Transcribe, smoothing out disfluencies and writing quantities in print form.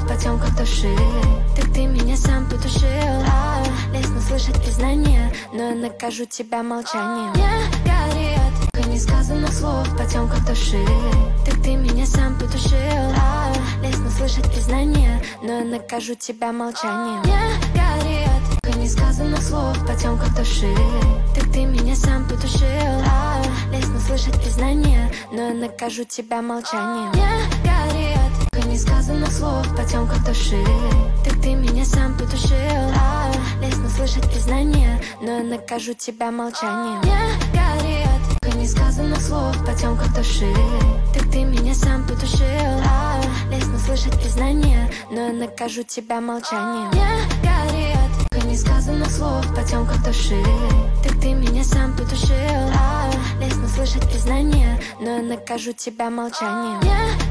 в потемках души. Так ты меня сам потушил. Лестно слышать признание, но я накажу тебя молчанием. Не горит несказанных слов в потемках души. Так ты меня сам потушил. Лестно слышать признание, но я накажу тебя молчанием. Не горит несказанных слов в потемках души. Так ты меня сам потушил. Лестно слышать признание, но я накажу тебя молчанием. Не горит несказанных слов в потемках души. Так ты меня сам потушил. Лестно слышать признание, но я накажу тебя молчанием. Не горит несказанных слов в потемках души. Так ты меня сам потушил. Лестно слышать признание, но я накажу тебя молчанием. Не горит несказанных слов в потемках души. Так ты меня сам потушил. Лестно слышать признание, но я накажу тебя молчанием.